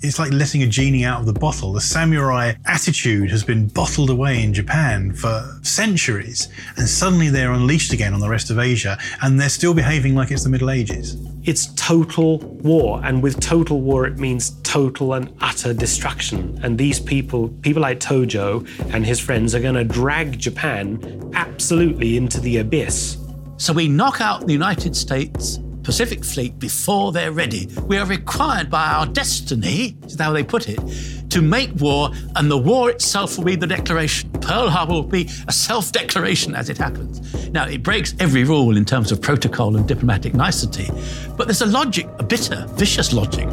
it's like letting a genie out of the bottle. The samurai attitude has been bottled away in Japan for centuries, and suddenly they're unleashed again on the rest of Asia, and they're still behaving like it's the Middle Ages. It's total war, and with total war it means total and utter destruction. And these people like Tojo and his friends, are going to drag Japan absolutely into the abyss. So we knock out the United States Pacific Fleet before they're ready. We are required by our destiny, is how they put it, to make war, and the war itself will be the declaration. Pearl Harbor will be a self-declaration as it happens. Now, it breaks every rule in terms of protocol and diplomatic nicety, but there's a logic, a bitter, vicious logic.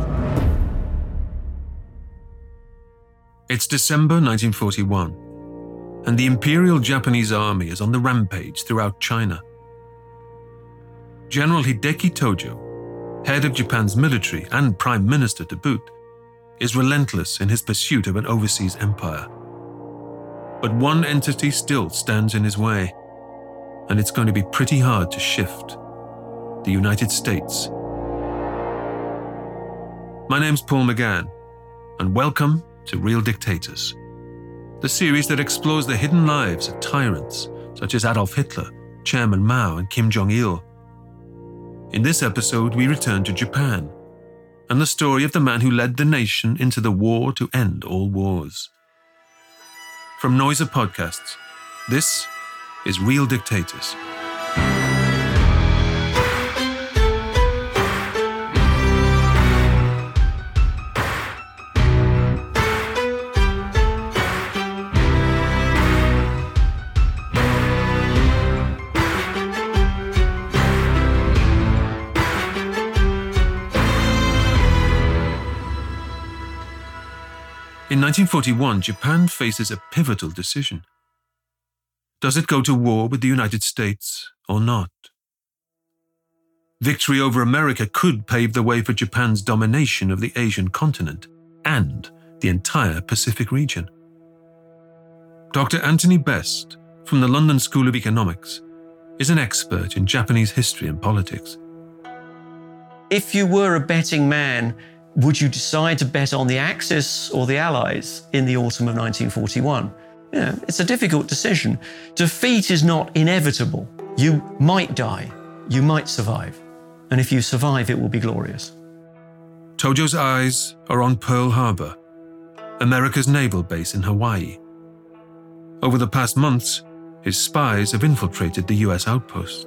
It's December 1941, and the Imperial Japanese Army is on the rampage throughout China. General Hideki Tojo, head of Japan's military and prime minister to boot, is relentless in his pursuit of an overseas empire. But one entity still stands in his way, and it's going to be pretty hard to shift: the United States. My name's Paul McGann, and welcome to Real Dictators, the series that explores the hidden lives of tyrants such as Adolf Hitler, Chairman Mao, and Kim Jong-il. In this episode, we return to Japan and the story of the man who led the nation into the war to end all wars. From Noiser Podcasts, this is Real Dictators. In 1941, Japan faces a pivotal decision. Does it go to war with the United States or not? Victory over America could pave the way for Japan's domination of the Asian continent and the entire Pacific region. Dr. Anthony Best, from the London School of Economics, is an expert in Japanese history and politics. If you were a betting man, would you decide to bet on the Axis or the Allies in the autumn of 1941? It's a difficult decision. Defeat is not inevitable. You might die, you might survive. And if you survive, it will be glorious. Tojo's eyes are on Pearl Harbor, America's naval base in Hawaii. Over the past months, his spies have infiltrated the US outpost.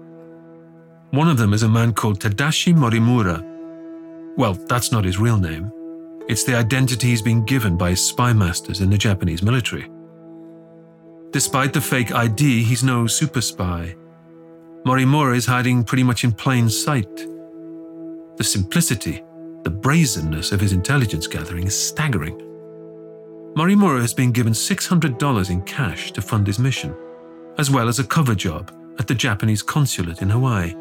One of them is a man called Tadashi Morimura. Well, that's not his real name. It's the identity he's been given by his spy masters in the Japanese military. Despite the fake ID, he's no super spy. Morimura is hiding pretty much in plain sight. The simplicity, the brazenness of his intelligence gathering is staggering. Morimura has been given $600 in cash to fund his mission, as well as a cover job at the Japanese consulate in Hawaii.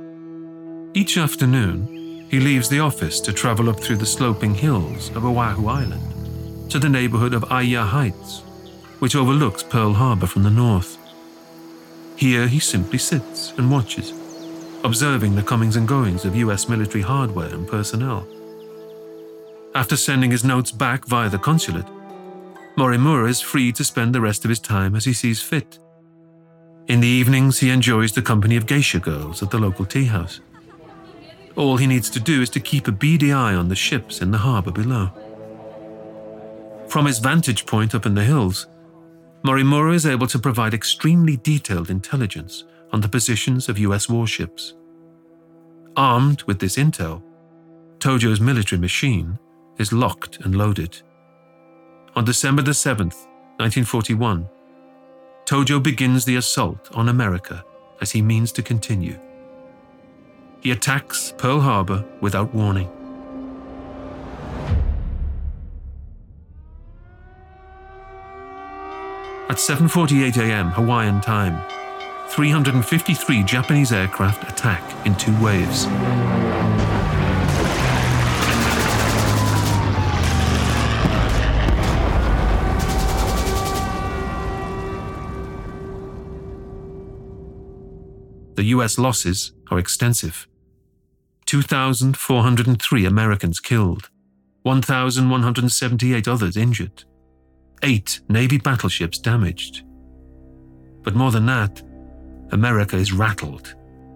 Each afternoon, he leaves the office to travel up through the sloping hills of Oahu Island to the neighborhood of Aiya Heights, which overlooks Pearl Harbor from the north. Here he simply sits and watches, observing the comings and goings of US military hardware and personnel. After sending his notes back via the consulate, Morimura is free to spend the rest of his time as he sees fit. In the evenings, he enjoys the company of geisha girls at the local tea house. All he needs to do is to keep a beady eye on the ships in the harbor below. From his vantage point up in the hills, Morimura is able to provide extremely detailed intelligence on the positions of US warships. Armed with this intel, Tojo's military machine is locked and loaded. On December the 7th, 1941, Tojo begins the assault on America as he means to continue. He attacks Pearl Harbor without warning. At 7:48 a.m. Hawaiian time, 353 Japanese aircraft attack in two waves. The US losses are extensive. 2,403 Americans killed, 1,178 others injured, 8 Navy battleships damaged. But more than that, America is rattled.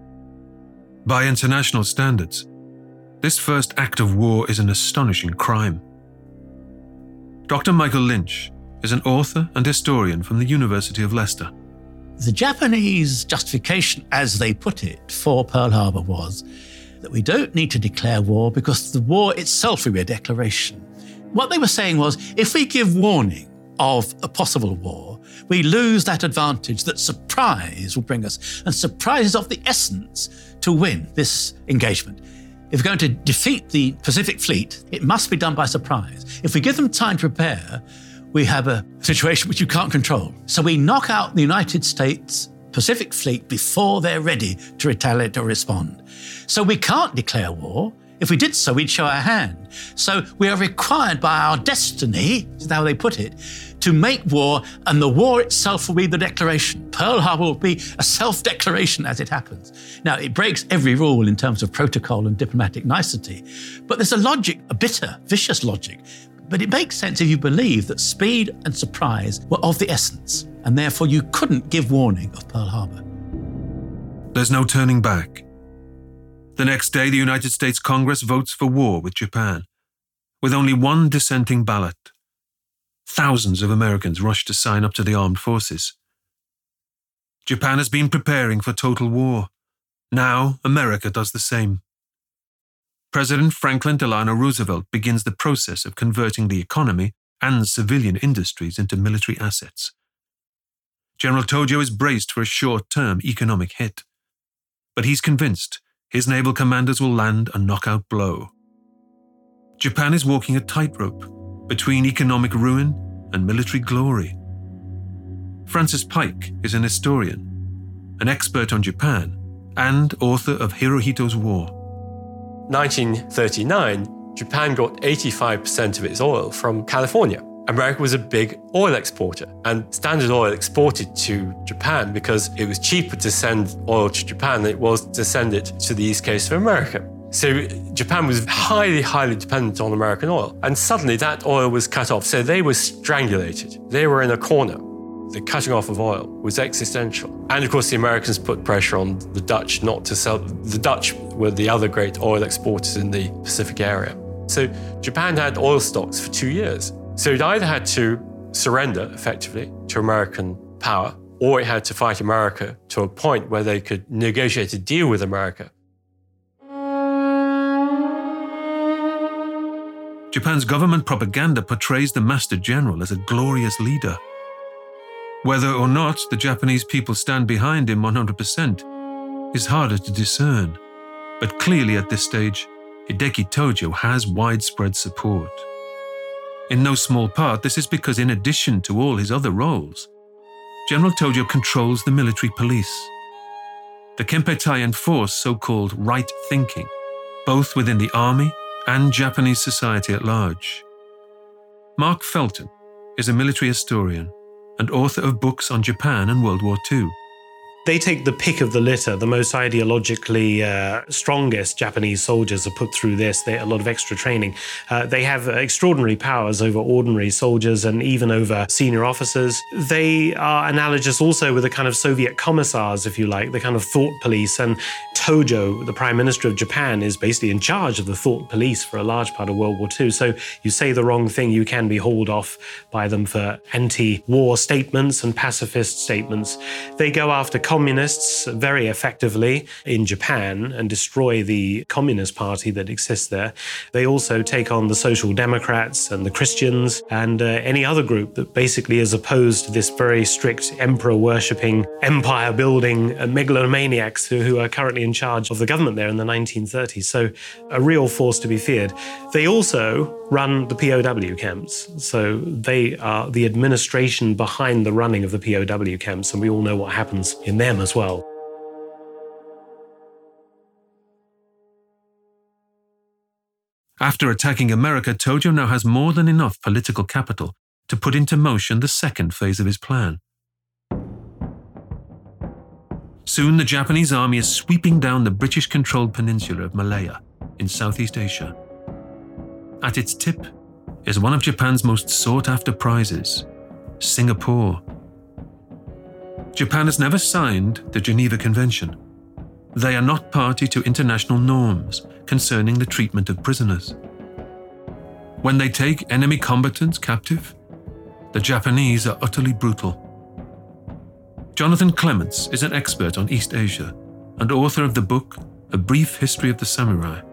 By international standards, this first act of war is an astonishing crime. Dr. Michael Lynch is an author and historian from the University of Leicester. The Japanese justification, as they put it, for Pearl Harbor was that we don't need to declare war because the war itself will be a declaration. What they were saying was, if we give warning of a possible war, we lose that advantage that surprise will bring us. And surprise is of the essence to win this engagement. If we're going to defeat the Pacific Fleet, it must be done by surprise. If we give them time to prepare, we have a situation which you can't control. So we knock out the United States Pacific Fleet before they're ready to retaliate or respond. So we can't declare war. If we did so, we'd show our hand. So we are required by our destiny, is how they put it, to make war, and the war itself will be the declaration. Pearl Harbor will be a self-declaration as it happens. Now, it breaks every rule in terms of protocol and diplomatic nicety, but there's a logic, a bitter, vicious logic. But it makes sense if you believe that speed and surprise were of the essence, and therefore you couldn't give warning of Pearl Harbor. There's no turning back. The next day, the United States Congress votes for war with Japan, with only one dissenting ballot. Thousands of Americans rush to sign up to the armed forces. Japan has been preparing for total war. Now, America does the same. President Franklin Delano Roosevelt begins the process of converting the economy and civilian industries into military assets. General Tojo is braced for a short-term economic hit, but he's convinced his naval commanders will land a knockout blow. Japan is walking a tightrope between economic ruin and military glory. Francis Pike is an historian, an expert on Japan, and author of Hirohito's War. 1939, Japan got 85% of its oil from California. America was a big oil exporter, and Standard Oil exported to Japan because it was cheaper to send oil to Japan than it was to send it to the east coast of America. So Japan was highly, highly dependent on American oil. And suddenly that oil was cut off. So they were strangulated. They were in a corner. The cutting off of oil was existential. And of course, the Americans put pressure on the Dutch not to sell. The Dutch were the other great oil exporters in the Pacific area. So Japan had oil stocks for 2 years. So it either had to surrender effectively to American power, or it had to fight America to a point where they could negotiate a deal with America. Japan's government propaganda portrays the Master General as a glorious leader. Whether or not the Japanese people stand behind him 100% is harder to discern, but clearly at this stage, Hideki Tojo has widespread support. In no small part, this is because in addition to all his other roles, General Tojo controls the military police. The Kempeitai enforce so-called right thinking, both within the army and Japanese society at large. Mark Felton is a military historian and author of books on Japan and World War II. They take the pick of the litter. The most ideologically strongest Japanese soldiers are put through this. They a lot of extra training. They have extraordinary powers over ordinary soldiers and even over senior officers. They are analogous also with the kind of Soviet commissars, if you like, the kind of thought police. And Tojo, the Prime Minister of Japan, is basically in charge of the thought police for a large part of World War II. So you say the wrong thing, you can be hauled off by them for anti-war statements and pacifist statements. They go after communists very effectively in Japan and destroy the Communist Party that exists there. They also take on the Social Democrats and the Christians and any other group that basically is opposed to this very strict emperor-worshipping, empire-building megalomaniacs who are currently in charge of the government there in the 1930s. So a real force to be feared. They also run the POW camps. So they are the administration behind the running of the POW camps, and we all know what happens in them as well. After attacking America, Tojo now has more than enough political capital to put into motion the second phase of his plan. Soon the Japanese army is sweeping down the British-controlled peninsula of Malaya in Southeast Asia. At its tip is one of Japan's most sought-after prizes, Singapore. Japan has never signed the Geneva Convention. They are not party to international norms concerning the treatment of prisoners. When they take enemy combatants captive, the Japanese are utterly brutal. Jonathan Clements is an expert on East Asia and author of the book A Brief History of the Samurai.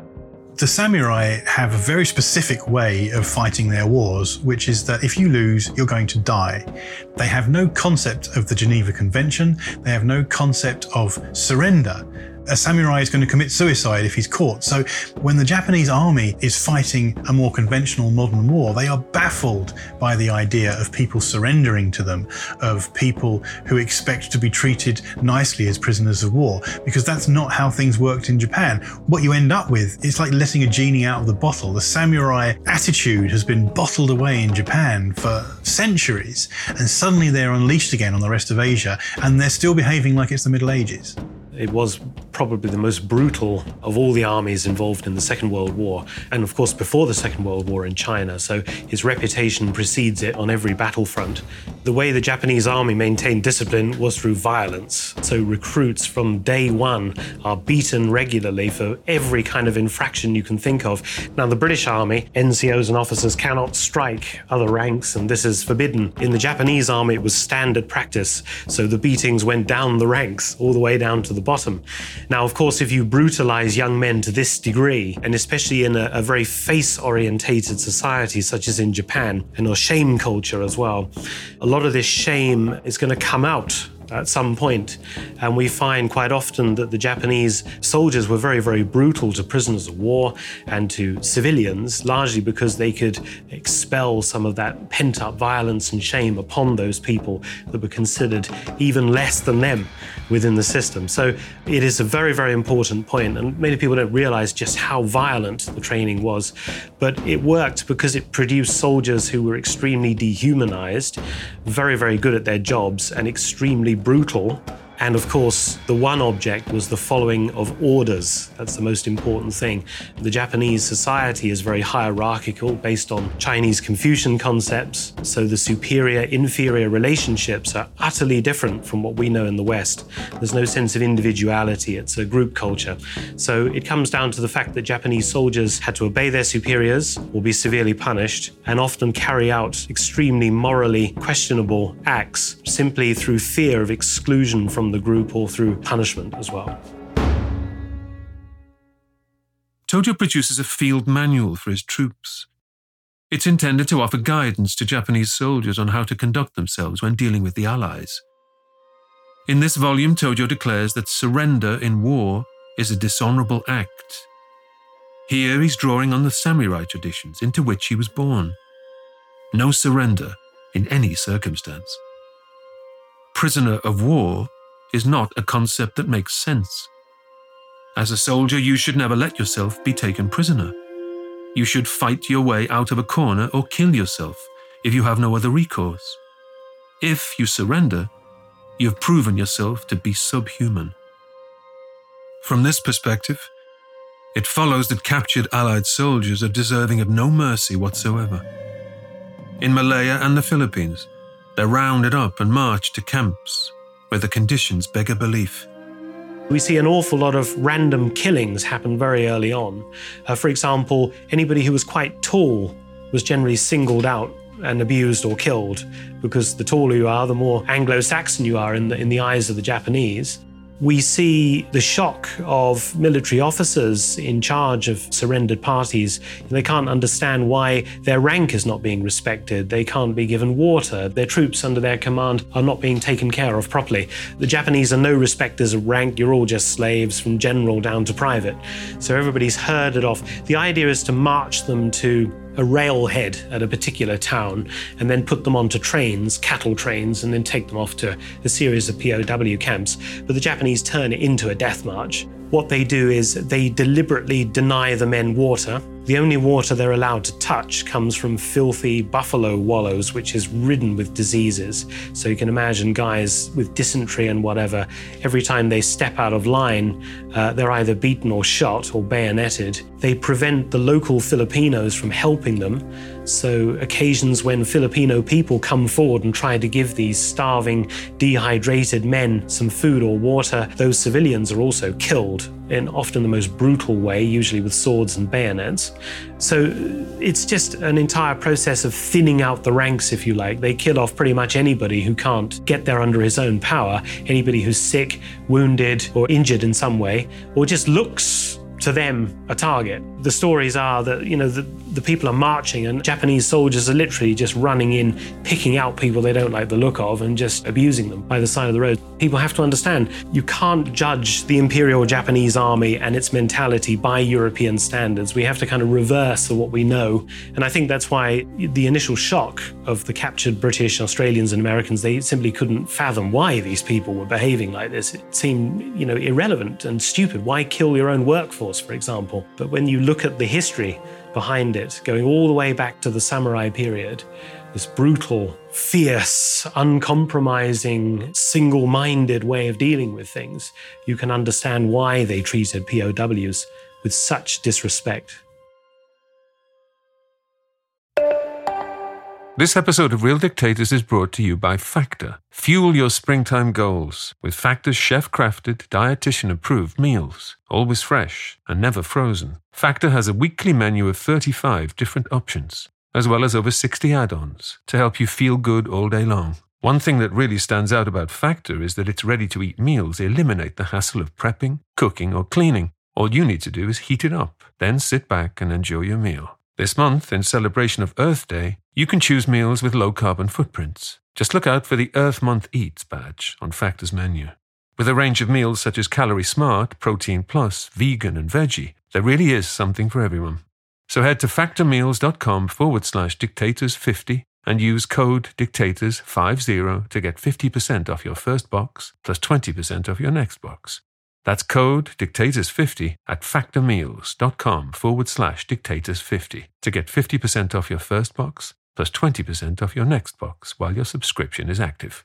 The samurai have a very specific way of fighting their wars, which is that if you lose, you're going to die. They have no concept of the Geneva Convention. They have no concept of surrender. A samurai is going to commit suicide if he's caught. So when the Japanese army is fighting a more conventional modern war, they are baffled by the idea of people surrendering to them, of people who expect to be treated nicely as prisoners of war, because that's not how things worked in Japan. What you end up with is like letting a genie out of the bottle. The samurai attitude has been bottled away in Japan for centuries, and suddenly they're unleashed again on the rest of Asia, and they're still behaving like it's the Middle Ages. It was probably the most brutal of all the armies involved in the Second World War, and of course before the Second World War in China, so his reputation precedes it on every battlefront. The way the Japanese army maintained discipline was through violence. So recruits from day one are beaten regularly for every kind of infraction you can think of. Now the British army, NCOs and officers cannot strike other ranks, and this is forbidden. In the Japanese army it was standard practice, so the beatings went down the ranks, all the way down to the bottom. Now, of course, if you brutalize young men to this degree, and especially in a very face-orientated society such as in Japan, and a shame culture as well, a lot of this shame is going to come out at some point. And we find quite often that the Japanese soldiers were very, very brutal to prisoners of war and to civilians, largely because they could expel some of that pent-up violence and shame upon those people that were considered even less than them within the system. So it is a very, very important point, and many people don't realize just how violent the training was. But it worked because it produced soldiers who were extremely dehumanized, very, very good at their jobs, and extremely brutal. And of course, the one object was the following of orders. That's the most important thing. The Japanese society is very hierarchical, based on Chinese Confucian concepts. So the superior-inferior relationships are utterly different from what we know in the West. There's no sense of individuality. It's a group culture. So it comes down to the fact that Japanese soldiers had to obey their superiors or be severely punished, and often carry out extremely morally questionable acts simply through fear of exclusion from the group or through punishment as well. Tojo produces a field manual for his troops. It's intended to offer guidance to Japanese soldiers on how to conduct themselves when dealing with the Allies. In this volume, Tojo declares that surrender in war is a dishonorable act. Here he's drawing on the samurai traditions into which he was born. No surrender in any circumstance. Prisoner of war is not a concept that makes sense. As a soldier, you should never let yourself be taken prisoner. You should fight your way out of a corner or kill yourself if you have no other recourse. If you surrender, you've proven yourself to be subhuman. From this perspective, it follows that captured Allied soldiers are deserving of no mercy whatsoever. In Malaya and the Philippines, they're rounded up and marched to camps where the conditions beg a belief. We see an awful lot of random killings happen very early on. For example, anybody who was quite tall was generally singled out and abused or killed, because the taller you are, the more Anglo-Saxon you are in the eyes of the Japanese. We see the shock of military officers in charge of surrendered parties. They can't understand why their rank is not being respected. They can't be given water. Their troops under their command are not being taken care of properly. The Japanese are no respecters of rank. You're all just slaves from general down to private. So everybody's herded off. The idea is to march them to a railhead at a particular town and then put them onto trains, cattle trains, and then take them off to a series of POW camps. But the Japanese turn it into a death march. What they do is they deliberately deny the men water. The only water they're allowed to touch comes from filthy buffalo wallows, which is ridden with diseases. So you can imagine guys with dysentery and whatever, every time they step out of line, they're either beaten or shot or bayoneted. They prevent the local Filipinos from helping them. So occasions when Filipino people come forward and try to give these starving, dehydrated men some food or water, those civilians are also killed in often the most brutal way, usually with swords and bayonets. So it's just an entire process of thinning out the ranks, if you like. They kill off pretty much anybody who can't get there under his own power, anybody who's sick, wounded, or injured in some way, or just looks to them a target. The stories are that, the people are marching and Japanese soldiers are literally just running in, picking out people they don't like the look of and just abusing them by the side of the road. People have to understand, you can't judge the Imperial Japanese Army and its mentality by European standards. We have to kind of reverse what we know. And I think that's why the initial shock of the captured British, Australians and Americans, they simply couldn't fathom why these people were behaving like this. It seemed, irrelevant and stupid. Why kill your own workforce, for example? But when you look at the history behind it, going all the way back to the samurai period, this brutal, fierce, uncompromising, single-minded way of dealing with things, you can understand why they treated POWs with such disrespect. This episode of Real Dictators is brought to you by Factor. Fuel your springtime goals with Factor's chef-crafted, dietitian-approved meals. Always fresh and never frozen. Factor has a weekly menu of 35 different options, as well as over 60 add-ons to help you feel good all day long. One thing that really stands out about Factor is that its ready-to-eat meals eliminate the hassle of prepping, cooking, or cleaning. All you need to do is heat it up, then sit back and enjoy your meal. This month, in celebration of Earth Day, you can choose meals with low carbon footprints. Just look out for the Earth Month Eats badge on Factor's menu. With a range of meals such as Calorie Smart, Protein Plus, Vegan and Veggie, there really is something for everyone. So head to factormeals.com/dictators50 and use code dictators50 to get 50% off your first box plus 20% off your next box. That's code dictators50 at factormeals.com/dictators50 to get 50% off your first box plus 20% off your next box while your subscription is active.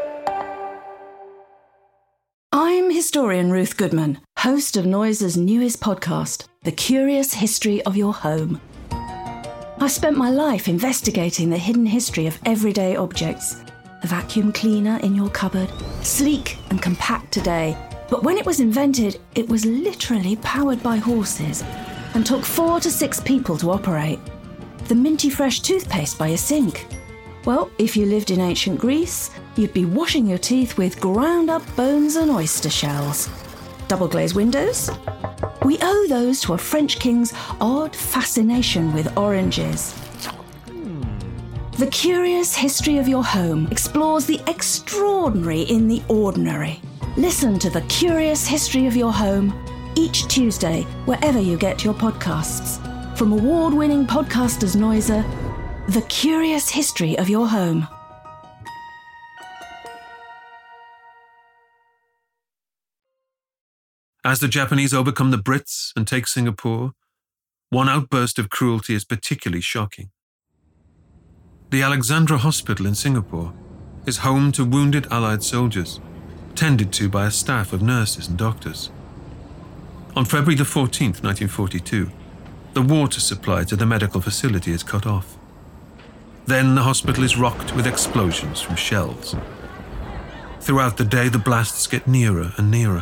I'm historian Ruth Goodman, host of Noiser's newest podcast, The Curious History of Your Home. I've spent my life investigating the hidden history of everyday objects. The vacuum cleaner in your cupboard, sleek and compact today, but when it was invented, it was literally powered by horses and took 4 to 6 people to operate. The minty fresh toothpaste by your sink. Well, if you lived in ancient Greece, you'd be washing your teeth with ground up bones and oyster shells. Double glazed windows? We owe those to a French king's odd fascination with oranges. The Curious History of Your Home explores the extraordinary in the ordinary. Listen to The Curious History of Your Home each Tuesday, wherever you get your podcasts. From award-winning podcasters Noiser, The Curious History of Your Home. As the Japanese overcome the Brits and take Singapore, one outburst of cruelty is particularly shocking. The Alexandra Hospital in Singapore is home to wounded Allied soldiers, tended to by a staff of nurses and doctors. On February the 14th, 1942, the water supply to the medical facility is cut off. Then the hospital is rocked with explosions from shells. Throughout the day, the blasts get nearer and nearer.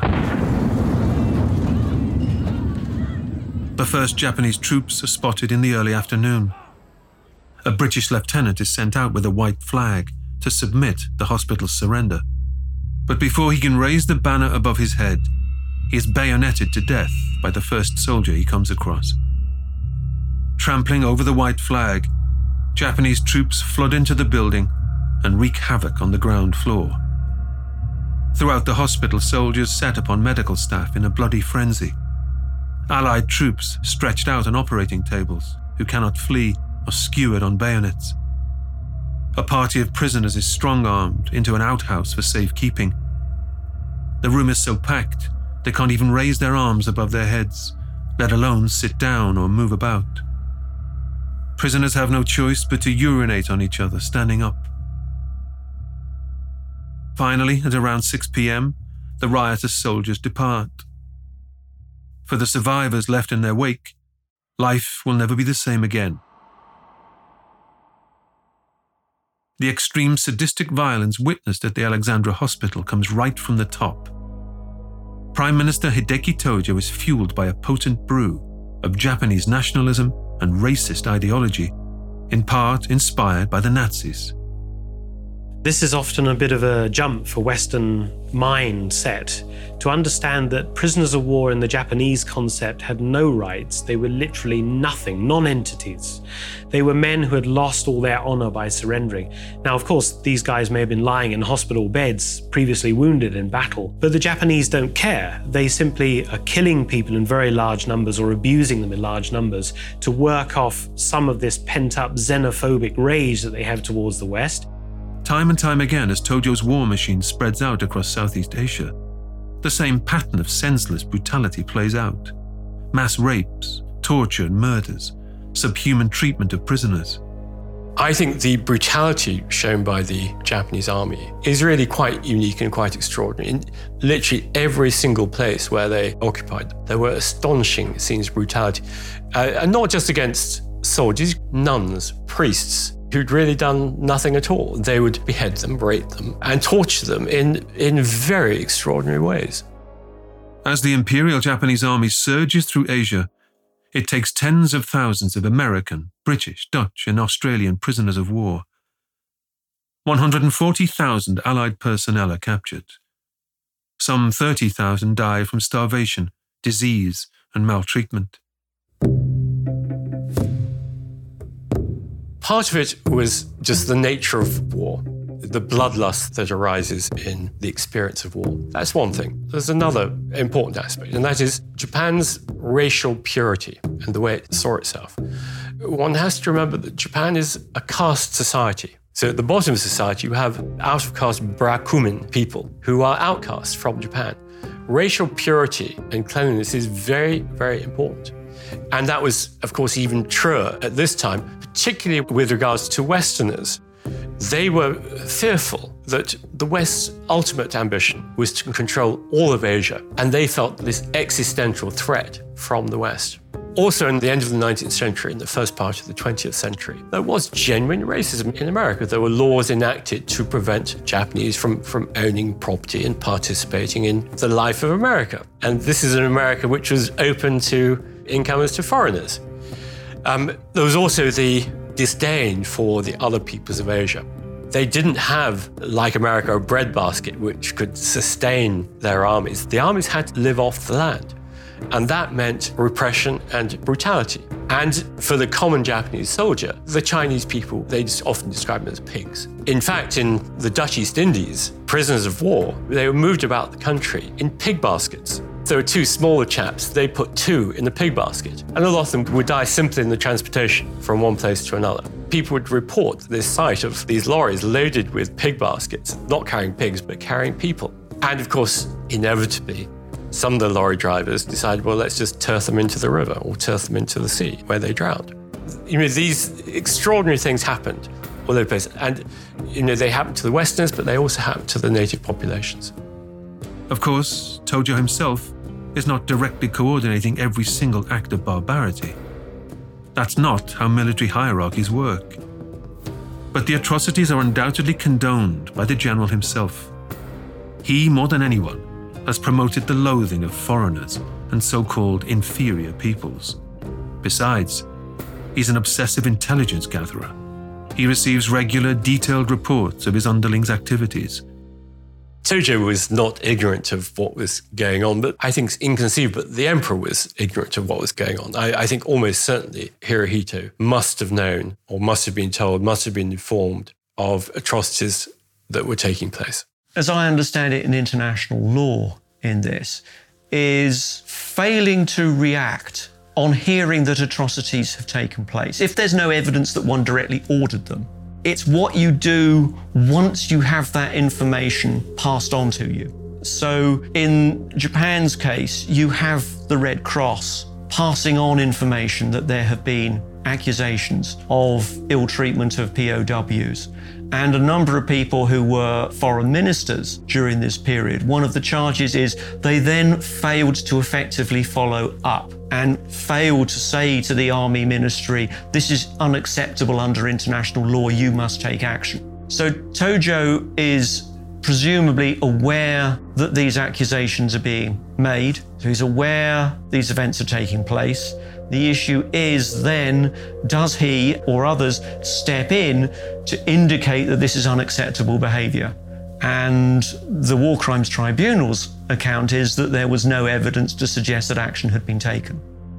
The first Japanese troops are spotted in the early afternoon. A British lieutenant is sent out with a white flag to submit the hospital's surrender. But before he can raise the banner above his head, he is bayoneted to death by the first soldier he comes across. Trampling over the white flag, Japanese troops flood into the building and wreak havoc on the ground floor. Throughout the hospital, soldiers set upon medical staff in a bloody frenzy. Allied troops stretched out on operating tables, who cannot flee, are skewered on bayonets. A party of prisoners is strong-armed into an outhouse for safekeeping. The room is so packed, they can't even raise their arms above their heads, let alone sit down or move about. Prisoners have no choice but to urinate on each other standing up. Finally, at around 6 p.m, the riotous soldiers depart. For the survivors left in their wake, life will never be the same again. The extreme sadistic violence witnessed at the Alexandra Hospital comes right from the top. Prime Minister Hideki Tojo is fueled by a potent brew of Japanese nationalism and racist ideology, in part inspired by the Nazis. This is often a bit of a jump for Western mindset to understand that prisoners of war in the Japanese concept had no rights. They were literally nothing, non-entities. They were men who had lost all their honor by surrendering. Now, of course, these guys may have been lying in hospital beds, previously wounded in battle, but the Japanese don't care. They simply are killing people in very large numbers or abusing them in large numbers to work off some of this pent-up xenophobic rage that they have towards the West. Time and time again, as Tojo's war machine spreads out across Southeast Asia, the same pattern of senseless brutality plays out. Mass rapes, torture and murders, subhuman treatment of prisoners. I think the brutality shown by the Japanese army is really quite unique and quite extraordinary. In literally every single place where they occupied, there were astonishing scenes of brutality. And not just against soldiers, nuns, priests, who'd really done nothing at all. They would behead them, rape them, and torture them in very extraordinary ways. As the Imperial Japanese Army surges through Asia, it takes tens of thousands of American, British, Dutch, and Australian prisoners of war. 140,000 Allied personnel are captured. Some 30,000 die from starvation, disease, and maltreatment. Part of it was just the nature of war, the bloodlust that arises in the experience of war. That's one thing. There's another important aspect, and that is Japan's racial purity and the way it saw itself. One has to remember that Japan is a caste society. So at the bottom of society, you have out-of-caste Barakumin people who are outcasts from Japan. Racial purity and cleanliness is very, very important. And that was, of course, even truer at this time, particularly with regards to Westerners. They were fearful that the West's ultimate ambition was to control all of Asia, and they felt this existential threat from the West. Also, in the end of the 19th century and the first part of the 20th century, there was genuine racism in America. There were laws enacted to prevent Japanese from owning property and participating in the life of America. And this is an America which was open to incomers, to foreigners. There was also the disdain for the other peoples of Asia. They didn't have, like America, a breadbasket which could sustain their armies. The armies had to live off the land. And that meant repression and brutality. And for the common Japanese soldier, the Chinese people, they just often describe them as pigs. In fact, in the Dutch East Indies, prisoners of war, they were moved about the country in pig baskets. There were two smaller chaps, they put two in the pig basket. And a lot of them would die simply in the transportation from one place to another. People would report this sight of these lorries loaded with pig baskets, not carrying pigs, but carrying people. And of course, inevitably, some of the lorry drivers decided, well, let's just turf them into the river or turf them into the sea where they drowned. You know, these extraordinary things happened all over the place. And, you know, they happened to the Westerners, but they also happened to the native populations. Of course, Tojo himself is not directly coordinating every single act of barbarity. That's not how military hierarchies work. But the atrocities are undoubtedly condoned by the general himself. He, more than anyone, has promoted the loathing of foreigners and so-called inferior peoples. Besides, he's an obsessive intelligence gatherer. He receives regular, detailed reports of his underlings' activities. Tojo was not ignorant of what was going on, but I think it's inconceivable that the emperor was ignorant of what was going on. I think almost certainly Hirohito must have known, or must have been told, must have been informed of atrocities that were taking place. As I understand it in international law in this, is failing to react on hearing that atrocities have taken place. If there's no evidence that one directly ordered them, it's what you do once you have that information passed on to you. So in Japan's case, you have the Red Cross passing on information that there have been accusations of ill treatment of POWs. And a number of people who were foreign ministers during this period. One of the charges is they then failed to effectively follow up and failed to say to the army ministry, this is unacceptable under international law, you must take action. So Tojo is presumably aware that these accusations are being made. So he's aware these events are taking place. The issue is then, does he or others step in to indicate that this is unacceptable behaviour? And the War Crimes Tribunal's account is that there was no evidence to suggest that action had been taken.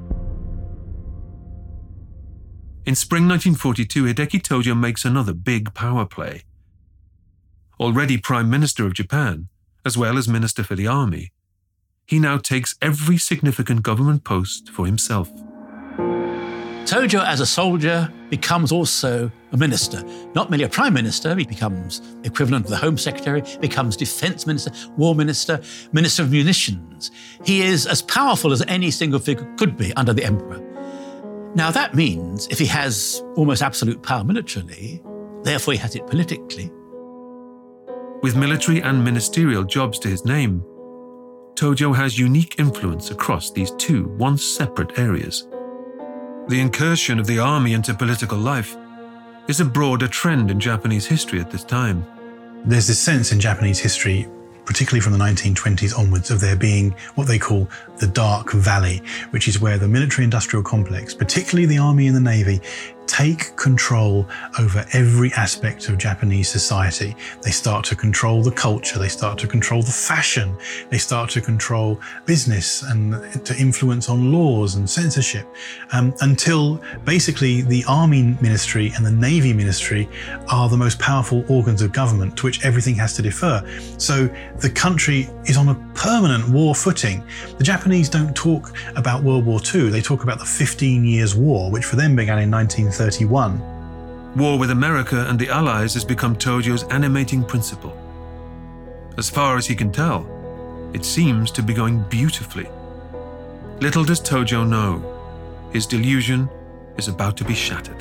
In spring 1942, Hideki Tojo makes another big power play. Already Prime Minister of Japan, as well as Minister for the Army, he now takes every significant government post for himself. Tojo, as a soldier, becomes also a minister. Not merely a prime minister, he becomes equivalent of the Home Secretary, becomes defense minister, war minister, minister of munitions. He is as powerful as any single figure could be under the emperor. Now that means if he has almost absolute power militarily, therefore he has it politically. With military and ministerial jobs to his name, Tojo has unique influence across these two once separate areas. The incursion of the army into political life is a broader trend in Japanese history at this time. There's this sense in Japanese history, particularly from the 1920s onwards, of there being what they call the Dark Valley, which is where the military-industrial complex, particularly the army and the navy, take control over every aspect of Japanese society. They start to control the culture, they start to control the fashion, they start to control business and to influence on laws and censorship, until basically the army ministry and the navy ministry are the most powerful organs of government to which everything has to defer. So the country is on a permanent war footing. The Japanese don't talk about World War II, they talk about the 15 Years' War, which for them began in 1931. War with America and the Allies has become Tojo's animating principle. As far as he can tell, it seems to be going beautifully. Little does Tojo know, his delusion is about to be shattered.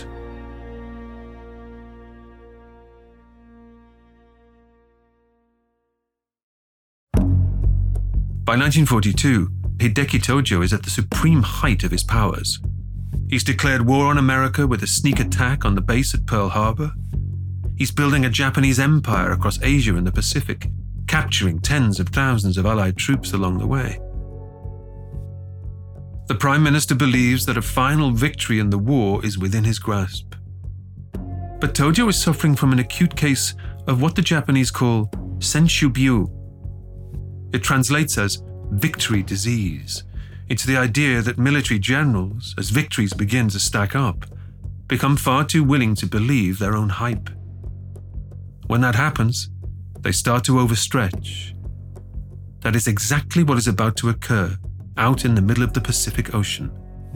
By 1942, Hideki Tojo is at the supreme height of his powers. He's declared war on America with a sneak attack on the base at Pearl Harbor. He's building a Japanese empire across Asia and the Pacific, capturing tens of thousands of Allied troops along the way. The Prime Minister believes that a final victory in the war is within his grasp. But Tojo is suffering from an acute case of what the Japanese call senshubyu. It translates as victory disease. It's the idea that military generals, as victories begin to stack up, become far too willing to believe their own hype. When that happens, they start to overstretch. That is exactly what is about to occur out in the middle of the Pacific Ocean.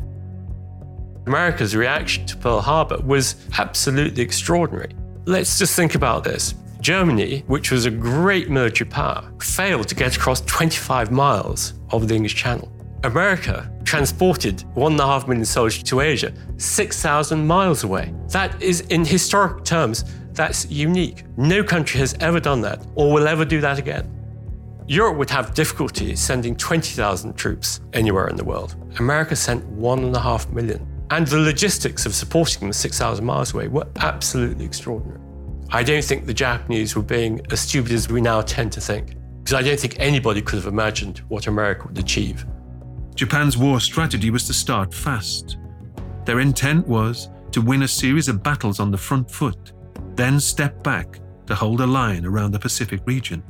America's reaction to Pearl Harbor was absolutely extraordinary. Let's just think about this. Germany, which was a great military power, failed to get across 25 miles of the English Channel. America transported 1.5 million soldiers to Asia, 6,000 miles away. That is, in historic terms, that's unique. No country has ever done that or will ever do that again. Europe would have difficulty sending 20,000 troops anywhere in the world. America sent 1.5 million. And the logistics of supporting them 6,000 miles away were absolutely extraordinary. I don't think the Japanese were being as stupid as we now tend to think, because I don't think anybody could have imagined what America would achieve. Japan's war strategy was to start fast. Their intent was to win a series of battles on the front foot, then step back to hold a line around the Pacific region.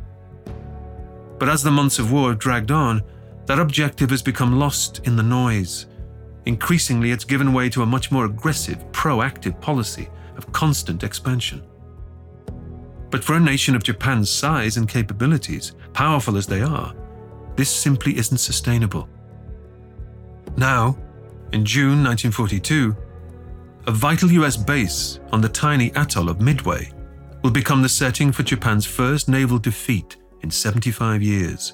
But as the months of war have dragged on, that objective has become lost in the noise. Increasingly, it's given way to a much more aggressive, proactive policy of constant expansion. But for a nation of Japan's size and capabilities, powerful as they are, this simply isn't sustainable. Now, in June 1942, a vital US base on the tiny atoll of Midway will become the setting for Japan's first naval defeat in 75 years.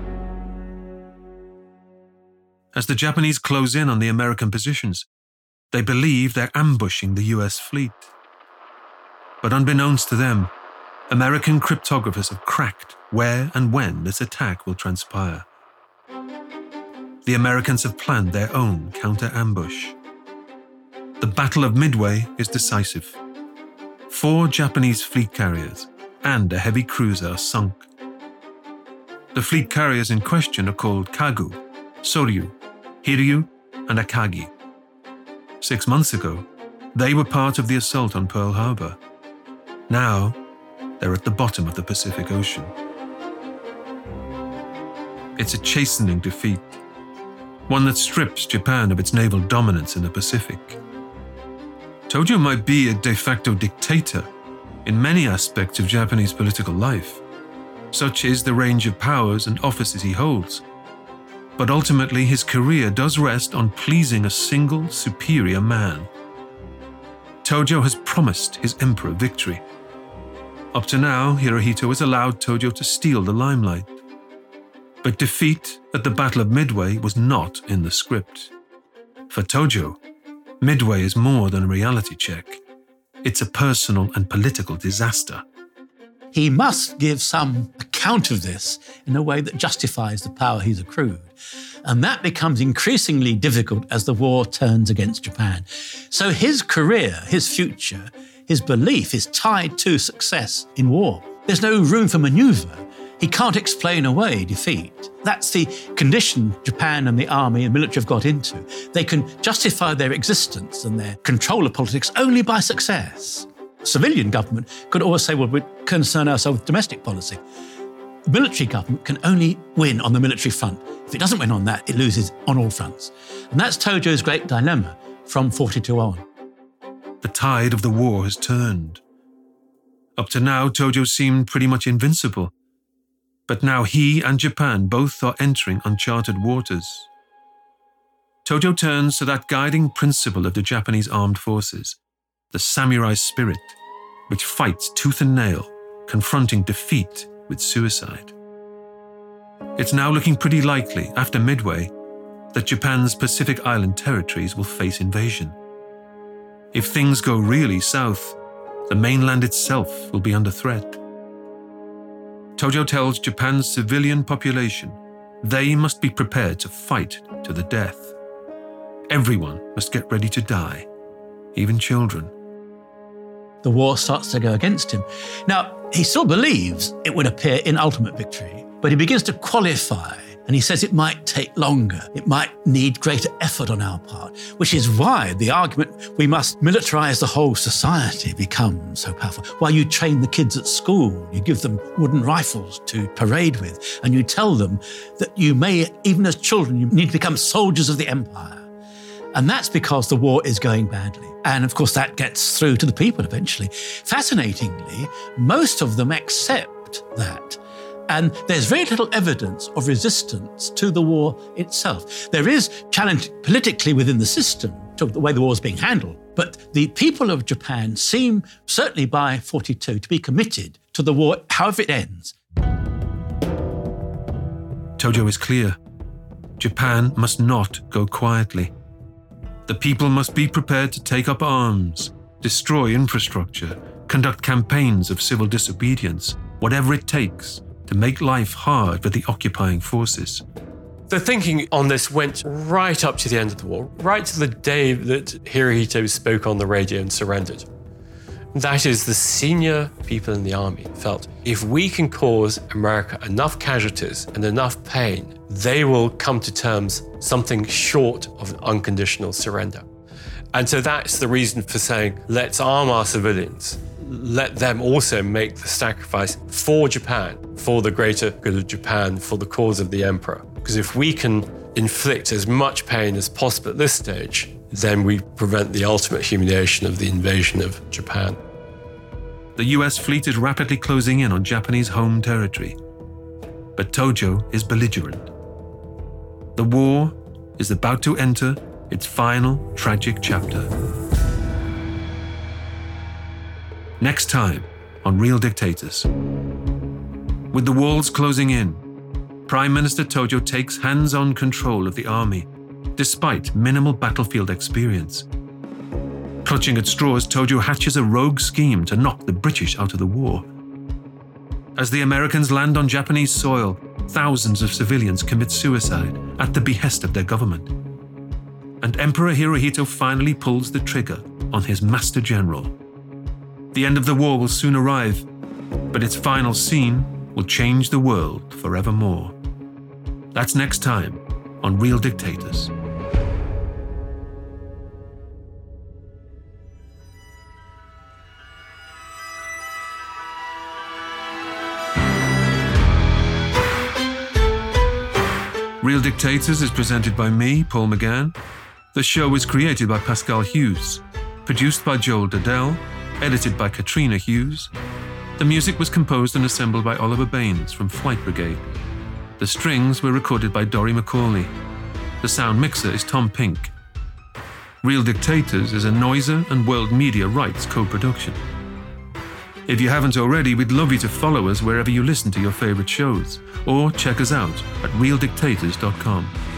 As the Japanese close in on the American positions, They believe they're ambushing the US fleet. But unbeknownst to them, American cryptographers have cracked where and when this attack will transpire. The Americans have planned their own counter-ambush. The Battle of Midway is decisive. 4 Japanese fleet carriers and a heavy cruiser are sunk. The fleet carriers in question are called Kagu, Soryu, Hiryu, and Akagi. 6 months ago, they were part of the assault on Pearl Harbor. Now, they're at the bottom of the Pacific Ocean. It's a chastening defeat, one that strips Japan of its naval dominance in the Pacific. Tojo might be a de facto dictator in many aspects of Japanese political life. Such is the range of powers and offices he holds. But ultimately, his career does rest on pleasing a single, superior man. Tojo has promised his emperor victory. Up to now, Hirohito has allowed Tojo to steal the limelight. But defeat at the Battle of Midway was not in the script. For Tojo, Midway is more than a reality check. It's a personal and political disaster. He must give some account of this in a way that justifies the power he's accrued. And that becomes increasingly difficult as the war turns against Japan. So his career, his future, his belief is tied to success in war. There's no room for maneuver. He can't explain away defeat. That's the condition Japan and the army and military have got into. They can justify their existence and their control of politics only by success. Civilian government could always say, well, we concern ourselves with domestic policy. The military government can only win on the military front. If it doesn't win on that, it loses on all fronts. And that's Tojo's great dilemma from 42 on. The tide of the war has turned. Up to now, Tojo seemed pretty much invincible. But now he and Japan both are entering uncharted waters. Tojo turns to that guiding principle of the Japanese armed forces, the samurai spirit, which fights tooth and nail, confronting defeat with suicide. It's now looking pretty likely, after Midway, that Japan's Pacific Island territories will face invasion. If things go really south, the mainland itself will be under threat. Tojo tells Japan's civilian population they must be prepared to fight to the death. Everyone must get ready to die, even children. The war starts to go against him. Now, he still believes it would appear in ultimate victory, but he begins to qualify, and he says it might take longer. It might need greater effort on our part, which is why the argument we must militarize the whole society becomes so powerful. Why you train the kids at school, you give them wooden rifles to parade with, and you tell them that you may, even as children, you need to become soldiers of the empire. And that's because the war is going badly. And of course, that gets through to the people eventually. Fascinatingly, most of them accept that. And there's very little evidence of resistance to the war itself. There is challenge politically within the system to the way the war is being handled. But the people of Japan seem, certainly by 42, to be committed to the war, however it ends. Tojo is clear. Japan must not go quietly. The people must be prepared to take up arms, destroy infrastructure, conduct campaigns of civil disobedience, whatever it takes to make life hard for the occupying forces. The thinking on this went right up to the end of the war, right to the day that Hirohito spoke on the radio and surrendered. That is, the senior people in the army felt if we can cause America enough casualties and enough pain, they will come to terms something short of an unconditional surrender. And so that's the reason for saying, let's arm our civilians. Let them also make the sacrifice for Japan, for the greater good of Japan, for the cause of the emperor. Because if we can inflict as much pain as possible at this stage, then we prevent the ultimate humiliation of the invasion of Japan. The US fleet is rapidly closing in on Japanese home territory. But Tojo is belligerent. The war is about to enter its final tragic chapter. Next time on Real Dictators. With the walls closing in, Prime Minister Tojo takes hands-on control of the army, despite minimal battlefield experience. Clutching at straws, Tojo hatches a rogue scheme to knock the British out of the war. As the Americans land on Japanese soil, thousands of civilians commit suicide at the behest of their government. And Emperor Hirohito finally pulls the trigger on his master general. The end of the war will soon arrive, but its final scene will change the world forevermore. That's next time on Real Dictators. Real Dictators is presented by me, Paul McGann. The show was created by Pascal Hughes, produced by Joel Dudell, edited by Katrina Hughes. The music was composed and assembled by Oliver Baines from Flight Brigade. The strings were recorded by Dory McCauley. The sound mixer is Tom Pink. Real Dictators is a Noiser and World Media Rights co-production. If you haven't already, we'd love you to follow us wherever you listen to your favorite shows, or check us out at realdictators.com.